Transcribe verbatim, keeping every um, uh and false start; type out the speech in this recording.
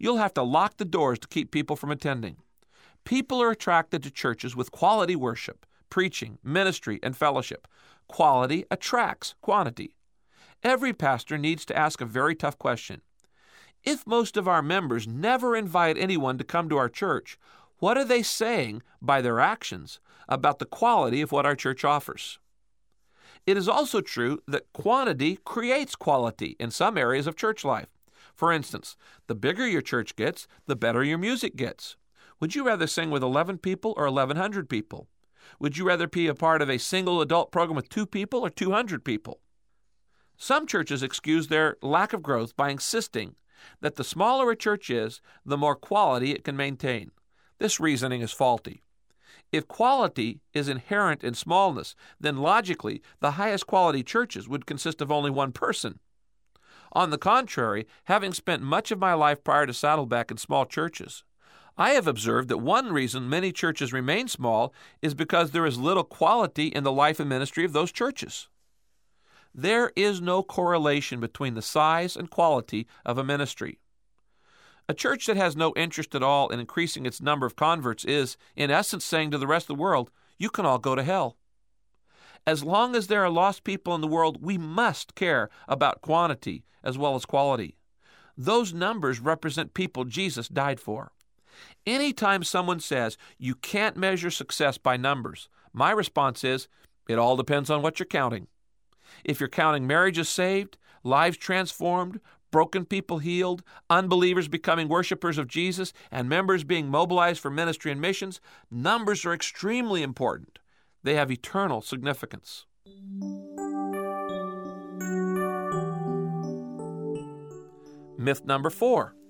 you'll have to lock the doors to keep people from attending. People are attracted to churches with quality worship, preaching, ministry, and fellowship. Quality attracts quantity. Every pastor needs to ask a very tough question. If most of our members never invite anyone to come to our church, what are they saying by their actions about the quality of what our church offers? It is also true that quantity creates quality in some areas of church life. For instance, the bigger your church gets, the better your music gets. Would you rather sing with eleven people or eleven hundred people? Would you rather be a part of a single adult program with two people or two hundred people? Some churches excuse their lack of growth by insisting that the smaller a church is, the more quality it can maintain. This reasoning is faulty. If quality is inherent in smallness, then logically, the highest quality churches would consist of only one person. On the contrary, having spent much of my life prior to Saddleback in small churches, I have observed that one reason many churches remain small is because there is little quality in the life and ministry of those churches. There is no correlation between the size and quality of a ministry. A church that has no interest at all in increasing its number of converts is, in essence, saying to the rest of the world, you can all go to hell. As long as there are lost people in the world, we must care about quantity as well as quality. Those numbers represent people Jesus died for. Anytime someone says, you can't measure success by numbers, my response is, it all depends on what you're counting. If you're counting marriages saved, lives transformed, broken people healed, unbelievers becoming worshipers of Jesus, and members being mobilized for ministry and missions, numbers are extremely important. They have eternal significance. Myth number four.